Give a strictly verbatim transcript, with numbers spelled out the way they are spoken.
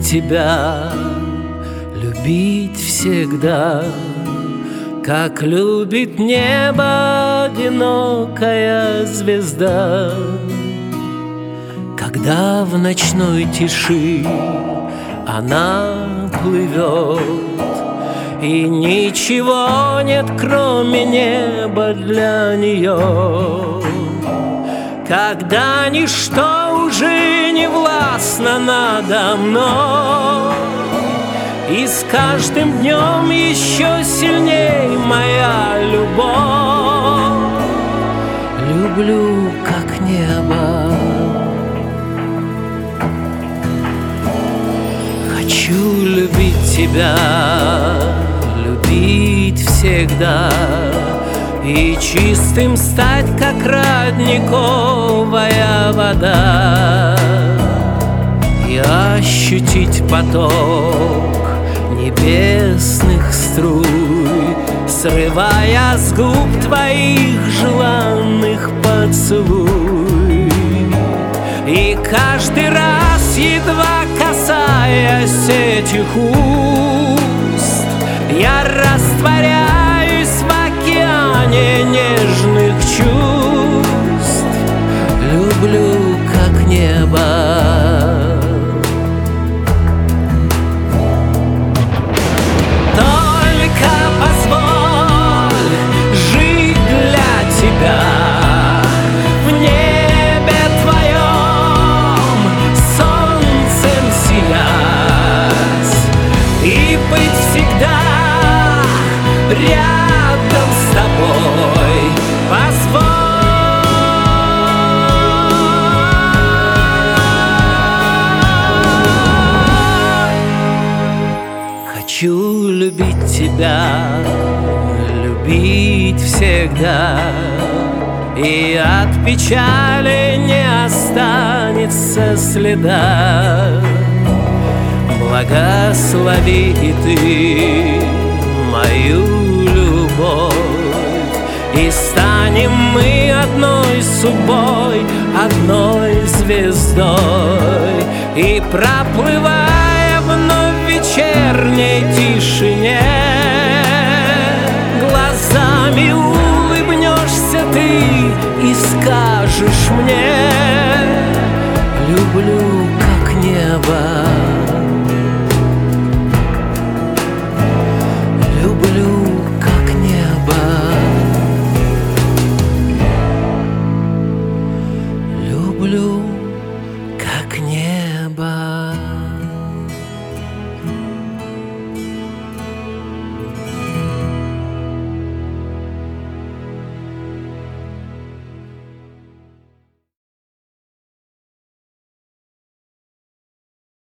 тебя, любить всегда, как любит небо одинокая звезда. Когда в ночной тиши она плывет, и ничего нет, кроме неба для нее. Когда ничто уже не властно надо мной, и с каждым днем еще сильней моя любовь. Люблю, как небо, хочу любить тебя, любить всегда, и чистым стать, как родниковая вода, и ощутить поток небесных струй, срывая с губ твоих желанных поцелуй. И каждый раз, едва касаясь этих уст, я растворяюсь в океане нежных чувств. Люблю, как небо. Только позволь жить для тебя, в небе твоем солнцем сиять и быть всегда рядом с тобой. Позволь. Хочу любить тебя, любить всегда, и от печали не останется следа. Благослови и ты мою любовь, и станем мы одной судьбой, одной звездой, и проплывать